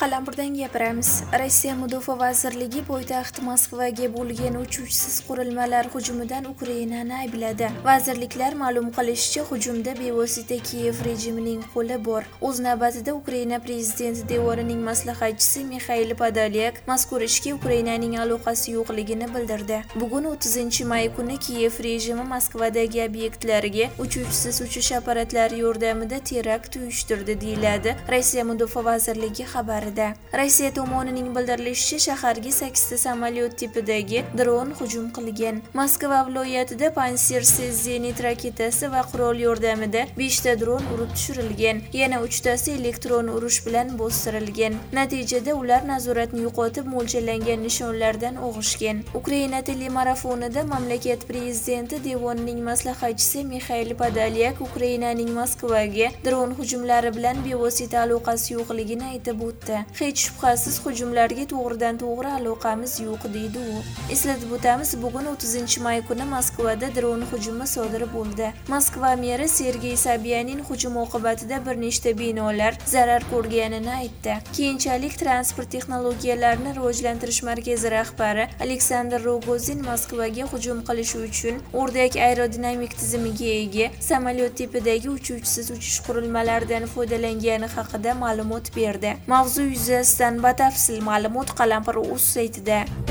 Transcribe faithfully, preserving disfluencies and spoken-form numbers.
Qalampirdan gapiramiz. Rossiya Mudofaa vazirligi poytaxt Moskvaga bo'lgan uchuvchisiz qurilmalar hujumidan Ukrainani aybladi. Vazirliklar ma'lum qilishicha, hujumda bevosita Kiyev rejimining qo'li bor. O'z navbatida Ukraina prezidenti devorining maslahatchisi Mixail Podolyak mazkur ishga Ukrainaning aloqasi yo'qligini bildirdi. Bugun o'ttizinchi may kuni Kiyev rejimi Moskvadagi obyektlarga uchuvchisiz uchish apparatlari yordamida terakt uyushtirdi, deyiladi Rossiya Mudofaa vazirligi xabarida. Rossiya tomonining bildirilishicha, shaharga sakkizta samolyot tipidagi dron hujum qilgan. Moskva viloyatida Pantsir S zenit raketasi va qurol yordamida beshta dron urib tushirilgan. Yana uchtasi elektron urush bilan bostirilgan. Natijada ular nazoratni yo'qotib, mo'ljallangan nishonlardan o'g'ishgan. Ukraina telemarafonida mamlakat prezidenti devonining maslahatchisi Mixail Podolyak Ukrainaning Moskvaga dron hujumlari bilan bevosita aloqasi yo'qligini aytib o'tdi. Hech shubhasiz hujumlarga to'g'ridan to'g'ri aloqamiz yo'q, deydi u. Eslatib o'tamiz, bugun o'ttizinchi may kuni Moskvada dron hujumi sodir bo'ldi. Moskva meri Sergey Sobyanin hujum oqibatida bir nechta binolar zarar ko'rganini aytdi. Keyinchalik transport texnologiyalarini rivojlantirish markazi rahbari Aleksandr Rogozin Moskvaga hujum qilish uchun o'rdak aerodinamik tizimiga ega samolyot tipidagi uchuvchisiz uchish qurilmalaridan foydalangani haqida ma'lumot berdi. Mavzu yuzasidan batafsil ma'lumot Qalampir.uz saytida.